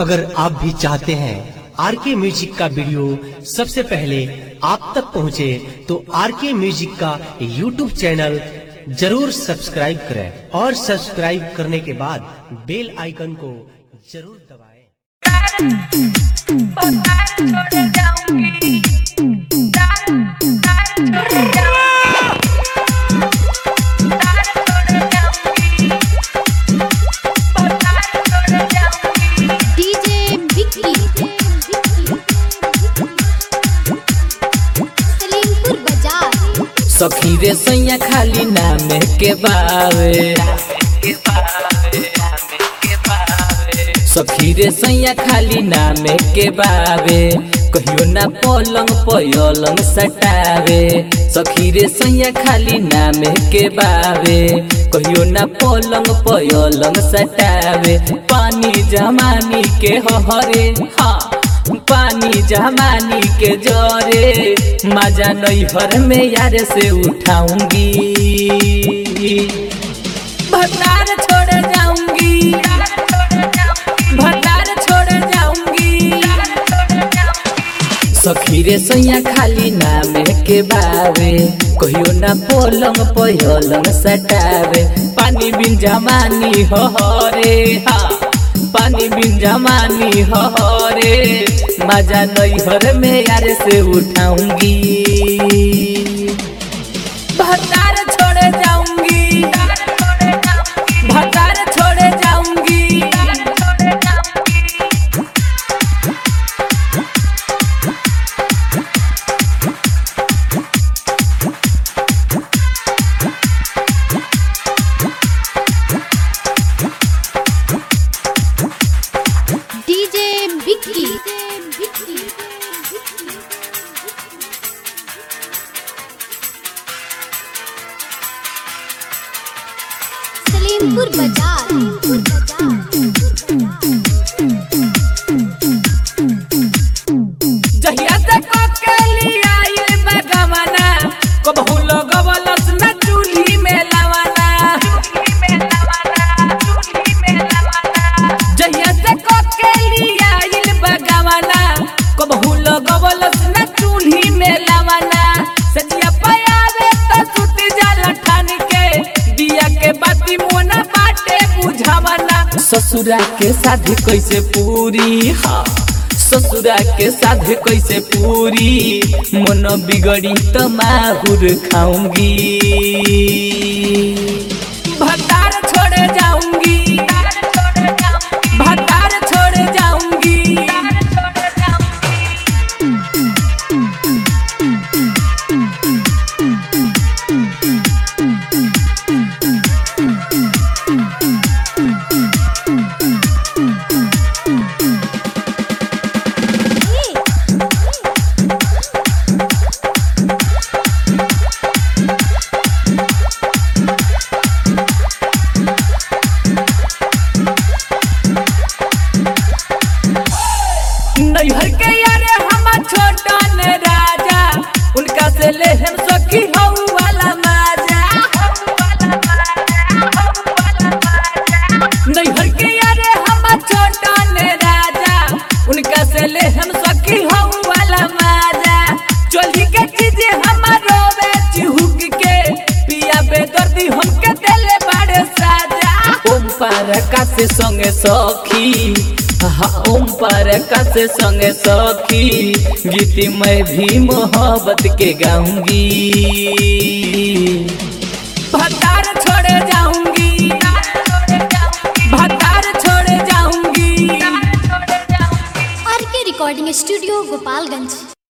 अगर आप भी चाहते हैं आरके म्यूजिक का वीडियो सबसे पहले आप तक पहुंचे, तो आरके म्यूजिक का यूट्यूब चैनल जरूर सब्सक्राइब करें और सब्सक्राइब करने के बाद बेल आइकन को जरूर दबाएं। सखी रे सैया खाली नामे के बावे, सखी रे सैया खाली नामे के बावे, कहियो ना पलंग पलंग सटावे। सखी रे सैया खाली नामे के बावे, कहियो ना पलंग पलंग सटावे। पानी जमानी के हरे, हाँ पानी जमानी के जोरे, मजा नैहर में यार से उठाऊंगी, भतार छोड़ जाऊंगी, भतार छोड़ जाऊंगी। सखी रे सैया खाली नामे के बावे, कहियो ना पलंग पलंग सटावे। पानी बिन जमानी हो रे, हाँ पानी बिन जमानी हो रे, मजा नैहर में यार से उठाऊंगी, भतार छोड़ जाऊंगी, भतार छोड़ जाऊंगी। सलीमपुर बाजार जहिया तक के लिया ये बगवाना, कबहू लगवलस न चूल्ही में लवाना, जहिया तक के लिया ये बगवाना, कबहू लगवलस न चूल्ही में लवाना। सजिया पयावे त सुती जाला ठान के, दिया के बाती मोना बाटे बुझावना। ससुरा के शादी कैसे पूरी, हाँ ससुरा के शादी कैसे पूरी, मन बिगड़ी तो माहुर खाऊंगी, भतार छोड़ जाऊंगी, भतार छोड़ जाऊंगी। नैहर के यारे हम छोटन राजा, उनका से ले हम सखी हऊ वाला माजा। नैहर के यारे हम छोटन राजा, उनका से ले हम सखी हऊ वाला माजा। चोली के चीज हम रोवे चिहुक के, पिया बेदर्दी हमके देले बाड़े साजा। ओम पार का से संगे सखी, हाँ ओम पर कसे संगे सखी, गीत मैं भी मोहब्बत के गाऊंगी, भतार छोड़ जाऊंगी, भतार छोड़ जाऊंगी। RK recording studio Gopalganj.